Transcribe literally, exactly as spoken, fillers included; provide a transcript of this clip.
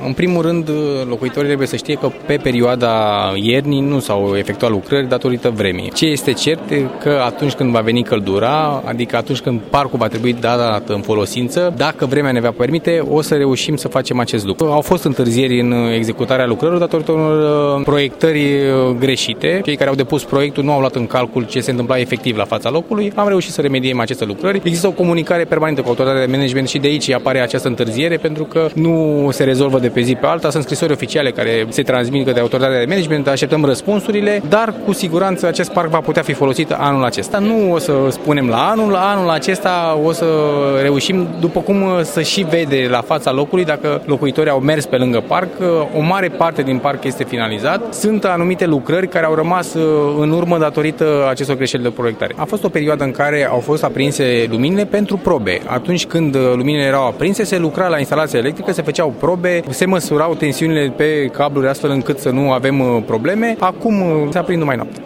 În primul rând, locuitorii trebuie să știe că pe perioada iernii nu s-au efectuat lucrări datorită vremii. Ce este cert că atunci când va veni căldura, adică atunci când parcul va trebui dat în folosință, dacă vremea ne va permite, o să reușim să facem acest lucru. Au fost întârzieri în executarea lucrărilor datorită unor proiectări greșite. Cei care au depus proiectul nu au luat în calcul ce se întâmpla efectiv la fața locului. Am reușit să remediem aceste lucrări. Există o comunicare permanentă cu autoritatea de management și de aici apare această întârziere pentru că nu se rezolvă de pe zi pe alta. Sunt scrisori oficiale care se transmit către autoritatea de management, așteptăm răspunsurile, dar cu siguranță acest parc va putea fi folosit anul acesta. Nu o să spunem la anul, la anul acesta o să reușim, după cum să și vede la fața locului, dacă locuitorii au mers pe lângă parc, o mare parte din parc este finalizat. Sunt anumite lucrări care au rămas în urmă datorită acestor greșeli de proiectare. A fost o perioadă în care au fost aprinse luminile pentru probe. Atunci când luminile erau aprinse, se lucra la instalația electrică, se făceau probe, se măsurau tensiunile pe cabluri astfel încât să nu avem probleme. Acum se aprind numai noaptea.